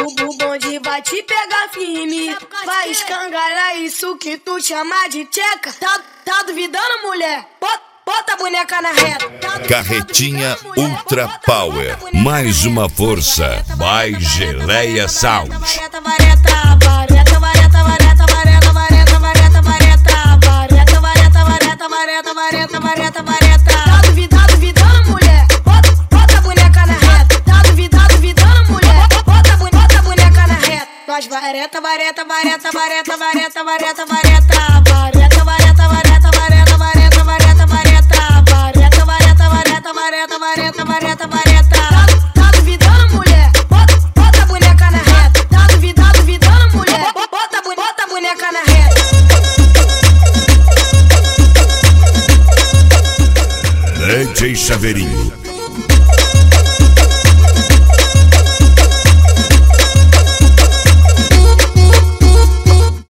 O bonde vai te pegar firme, vai escangalhar isso que tu chama de tcheca. Tá duvidando, mulher? Bota a boneca na reta. Carretinha Ultra Power, mais uma força. By Geleia Sound. Vareta, vareta, vareta, vareta, vareta, vareta, vareta, vareta, vareta, vareta, vareta, vareta, vareta, vareta. Tá duvidando, mulher? Bota a boneca na reta. Tá duvidando, mulher? Bota a boneca na reta. Nós vareta, vareta, vareta, vareta, vareta, vareta, vareta, vareta, vareta, vareta, vareta, vareta, vareta, vareta, vareta, vareta, vareta, vareta. Tá duvidando, mulher? Bota a boneca na reta. Tá duvidando, mulher? Bota a boneca na reta. DJ Chaveirinho.